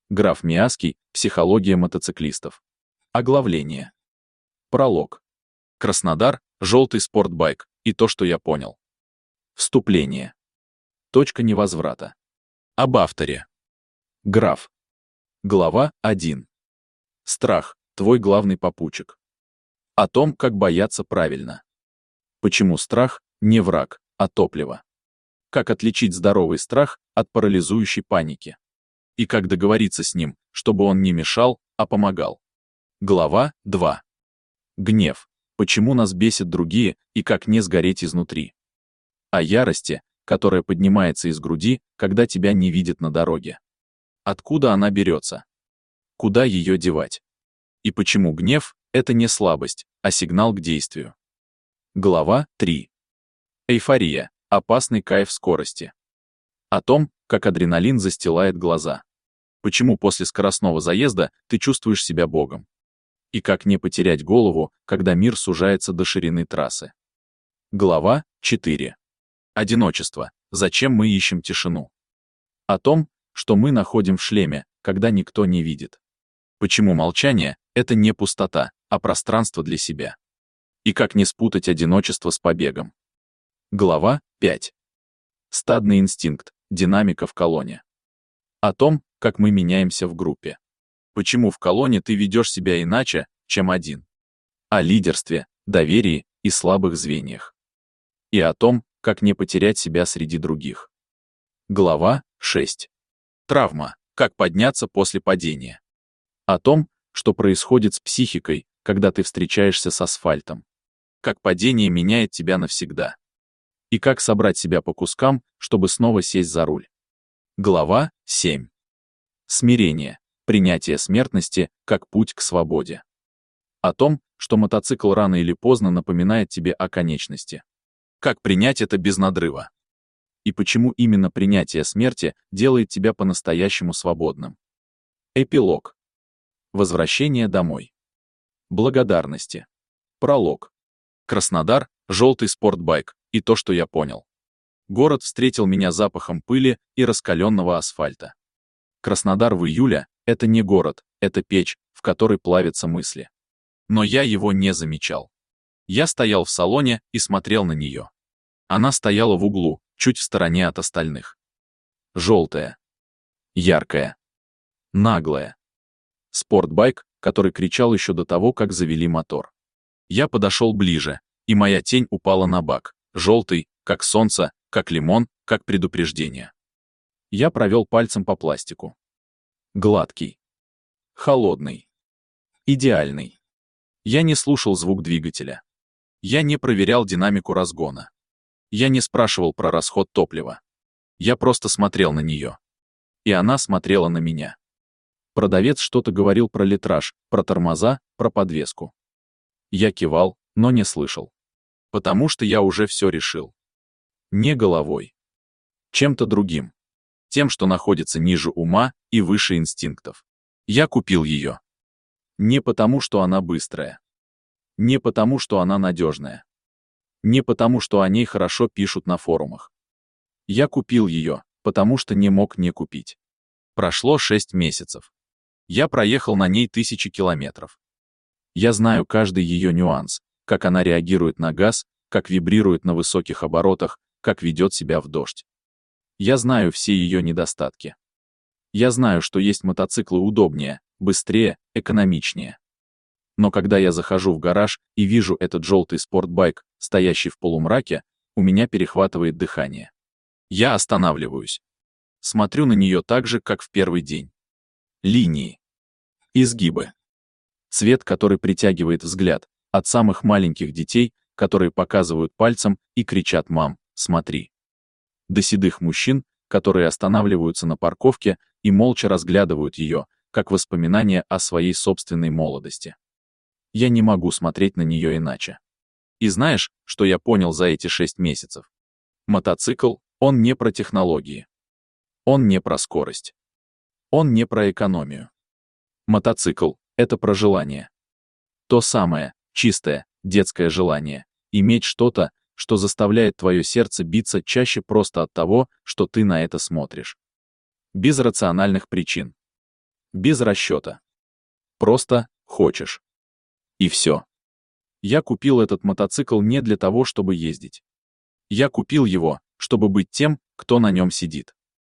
Граф Миаский. Психология мотоциклистов. Оглавление. Пролог. Краснодар. Желтый спортбайк. И то, что я понял. Вступление. Точка невозврата. Об авторе. Граф. Глава 1. Страх. Твой главный попутчик. О том, как бояться правильно. Почему страх не враг, а топливо. Как отличить здоровый страх от парализующей паники. И как договориться с ним, чтобы он не мешал, а помогал. Глава 2. Гнев. Почему нас бесят другие и как не сгореть изнутри. О ярости, которая поднимается из груди, когда тебя не видят на дороге. Откуда она берется? Куда ее девать? И почему гнев — это не слабость, а сигнал к действию. Глава 3. Эйфория. Опасный кайф скорости. О том, как адреналин застилает глаза. Почему после скоростного заезда ты чувствуешь себя богом. И как не потерять голову, когда мир сужается до ширины трассы. Глава 4. Одиночество. Зачем мы ищем тишину? О том, что мы находим в шлеме, когда никто не видит. Почему молчание — это не пустота, а пространство для себя. И как не спутать одиночество с побегом. Глава 5. Стадный инстинкт. Динамика в колонне. О том, как мы меняемся в группе. Почему в колонне ты ведешь себя иначе, чем один. О лидерстве, доверии и слабых звеньях. И о том, как не потерять себя среди других. Глава 6. Травма. Как подняться после падения. О том, что происходит с психикой, когда ты встречаешься с асфальтом. Как падение меняет тебя навсегда. И как собрать себя по кускам, чтобы снова сесть за руль. Глава 7. Смирение. Принятие смертности как путь к свободе. О том, что мотоцикл рано или поздно напоминает тебе о конечности. Как принять это без надрыва. И почему именно принятие смерти делает тебя по-настоящему свободным. Эпилог. Возвращение домой. Благодарности. Пролог. Краснодар. Желтый спортбайк. И то, что я понял. Город встретил меня запахом пыли и раскаленного асфальта. Краснодар в июле — это не город, это печь, в которой плавятся мысли. Но я его не замечал. Я стоял в салоне и смотрел на нее. Она стояла в углу, чуть в стороне от остальных. Желтая. Яркая. Наглая. Спортбайк, который кричал еще до того, как завели мотор. Я подошел ближе, и моя тень упала на бак. Желтый, как солнце, как лимон, как предупреждение. Я провел пальцем по пластику. Гладкий. Холодный. Идеальный. Я не слушал звук двигателя. Я не проверял динамику разгона. Я не спрашивал про расход топлива. Я просто смотрел на нее. И она смотрела на меня. Продавец что-то говорил про литраж, про тормоза, про подвеску. Я кивал, но не слышал. Потому что я уже все решил. Не головой. Чем-то другим. Тем, что находится ниже ума и выше инстинктов. Я купил ее. Не потому, что она быстрая. Не потому, что она надежная. Не потому, что о ней хорошо пишут на форумах. Я купил ее, потому что не мог не купить. Прошло 6 месяцев. Я проехал на ней 1000 километров. Я знаю каждый ее нюанс, как она реагирует на газ, как вибрирует на высоких оборотах, как ведет себя в дождь. Я знаю все ее недостатки. Я знаю, что есть мотоциклы удобнее, быстрее, экономичнее. Но когда я захожу в гараж и вижу этот желтый спортбайк, стоящий в полумраке, у меня перехватывает дыхание. Я останавливаюсь. Смотрю на нее так же, как в первый день. Линии. Изгибы. Цвет, который притягивает взгляд, от самых маленьких детей, которые показывают пальцем и кричат: «Мам, смотри!» До седых мужчин, которые останавливаются на парковке и молча разглядывают ее, как воспоминание о своей собственной молодости. Я не могу смотреть на нее иначе. И знаешь, что я понял за эти 6 месяцев? Мотоцикл, он не про технологии. Он не про скорость. Он не про экономию. Мотоцикл — это про желание. То самое, чистое, детское желание — иметь что-то, что заставляет твое сердце биться чаще просто от того, что ты на это смотришь. Без рациональных причин. Без расчета. Просто хочешь. И все. Я купил этот мотоцикл не для того, чтобы ездить. Я купил его, чтобы быть тем, кто на нем сидит.